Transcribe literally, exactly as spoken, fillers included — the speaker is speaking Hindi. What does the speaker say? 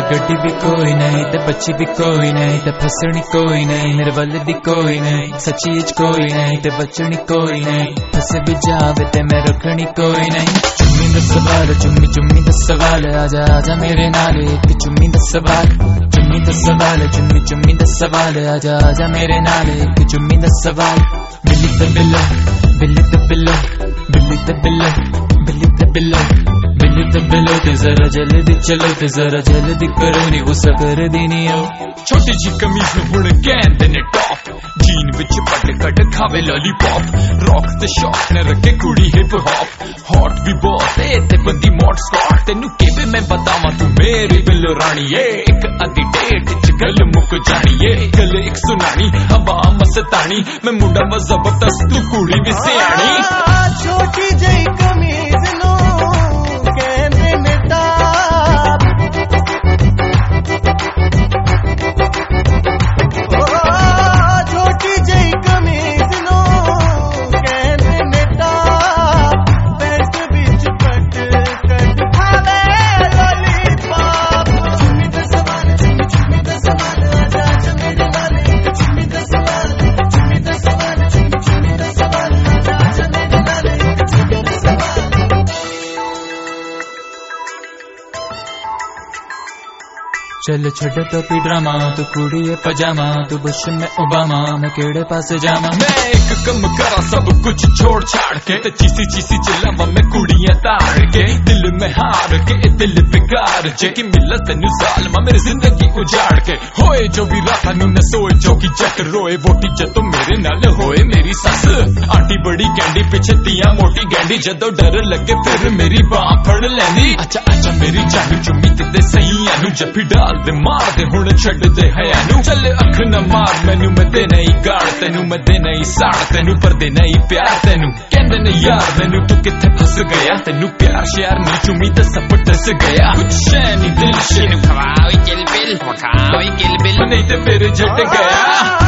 गड्डी भी कोई नहीं ते बच्ची भी कोई नहीं ते फसनी कोई नहीं मेरे वाले दी कोई नहीं सच्ची च कोई नहीं ते बचनी कोई नहीं फसे भी जावे ते मैं रखनी कोई नहीं। चुम्मी दा सवाल चुम्मी चुम्मी दा सवाल आजा आजा मेरे नाल एक चुम्मी दा सवाल चुम्मी दा सवाल चुम्मी चुम्मी दा सवाल आजा आजा मेरे नाल एक चुम्मी दा सवाल। बिल्ली ते बिल्लो बिल्ली ते बिल्लो बिल्ली ते बिल्लो बिल्ली ते बिल्लो बिल्ली ते बिल्लो ते जरा जल्दी चलो ते जरा जल्दी करो नी गुस्सा कर देनी हो। छोटी जी कमीज में हुण कहंदे ने टॉप जीन विच पट कट खावे लॉलीपॉप रॉक ते शॉक ने रखे कुड़ी हिप हॉप हॉट भी बहुत है ते बंदी मॉड स्कॉट तेनू केवे मैं बतावां तू मेरी बिल्लो रानी ए एक अद्धी डेट च गल मुक जानी ए गल एक सुनानी हवा मस्तानी मैं मुंडा वा जबरदस्त तू कुड़ी भी सियाणी। छोटी जी कमीज नो कहंदे ने टॉप छोटी जी कमीज नो कहंदे ने टॉप पैंट विच पट कट खावे लॉलीपॉप। चुम्मी दा सवाल चुम्मी चुम्मी दा सवाल आजा आजा मेरे नाल एक चुम्मी दा सवाल चुम्मी दा सवाल चुम्मी चुम्मी दा सवाल आजा आजा मेरे नाल एक चुम्मी दा सवाल। चल छड़ तो पी ड्रामा तू कुड़ी है पजामा तू बुश में ओबामा मैं केड़े पास जामा। मैं एक कम करा सब कुछ छोड़ छाड़ के ते चीसी चीसी चिल्लावा मैं कुड़ियां ताड़ के दिल में हार के दिल बेकार जे कि मिला तेनू जालमा मेरी जिंदगी उजाड़ के होए जो भी रात नू न सोए जो की जट रोए वोटी जदों मेरे नाल होए मेरी सस आंटी बड़ी कैंडी पिछे तियां मोटी गैंडी जदों डर लगे फिर मेरी बाह फड़ लैंदी। अच्छा अच्छा मेरी जान चुम्मी ते सही आनू जफ्फी डाल दे मार दे हुण छड्ड दे हयानू चल अख न मार मैनू मैं दे नहीं गाड़ तेनू मैं दे नहीं साड़ तेनू पर दे नहीं प्यार तेनू कहंदे ने यार मैनू तू किथे फस गया तेनू प्यार श्यार नहीं चुम्मी ते सब टस गया कुछ शै नहीं दिल शे खवाओ किल बिल खवाओ किल बिल नहीं ते फिर जट गया।